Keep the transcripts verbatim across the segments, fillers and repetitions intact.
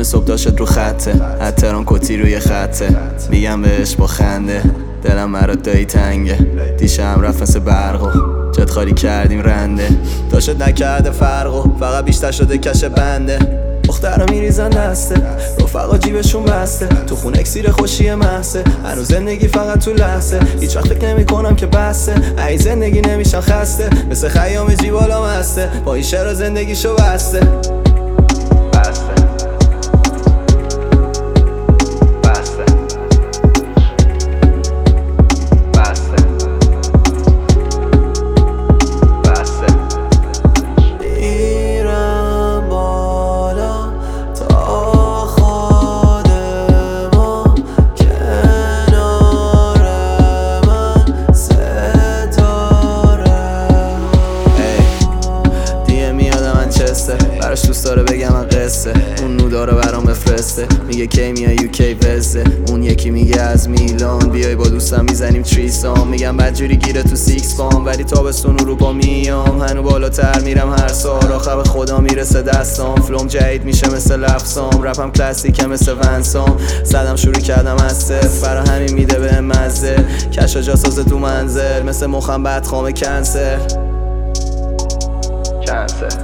نهم صبح داشت رو خطه، حتران کتی روی خطه، میگم بهش با خنده دلم مرا دایی تنگه. دیشب رفت مثل برقو جت خالی کردیم رنده، داشت نکرده فرقو فقط بیشتر شده کش بنده. دخترها میریزن دسته، رفقا جیبشون بسته، تو خون اکسیر خوشی محسه، هنوز زندگی فقط تو لحظه، هیچ وقت فکر نمی کنم که بسته، ای زندگی نمیشن خسته، مثل خیام جیبالا مسته، با این شعر زندگیشو بسته بسته براش دوست داره بگم من قصه، اون نو داره برام بفرسته، میگه کی میای یوکی وزه، اون یکی میگه از میلان بیای با دوستم میزنیم تریسام، میگم بدجوری گیره تو سیکس فام ولی تابستون اروپا میام، هنو بالاتر میرم هر سال آخر به خدا میرسه دستام، فلوم جدید میشه مثل لفظام، رپم کلاسیکه مثل ونسام، صدم شروع کردم از صفر برا همین میده به مزه، کشا جا سازه تو منزل مثل مخم بدخوام کنسر کنسر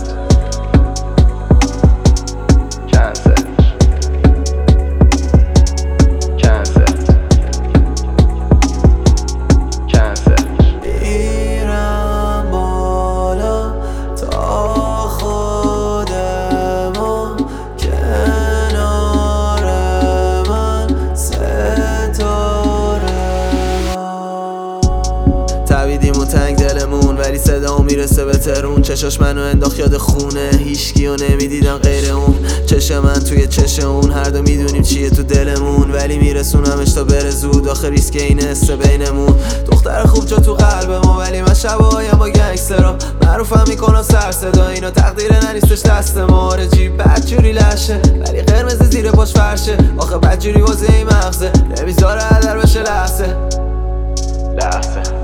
تبیدیم و تنگ دلمون ولی صدا میرسه به ترون، چشاش منو انداخت یاد خونه، هیچکیو نمیدیدم غیر اون، چش من توی چش اون، هر دو میدونیم چیه تو دلمون ولی میرسونمش تا بره زود، آخه ریسک این حسه بینمون، دختر خوب جا تو قلب ما ولی من شباهایم با گنگسترا، معروفم میکنم سر صدا، اینا تقدیر ننیستش دست ما، رجی بدجوری لشه ولی قرمز زیر پاش فرشه، آخه بدجوری واسه این مغزه نمیذاره هدر بشه لحظه لحظه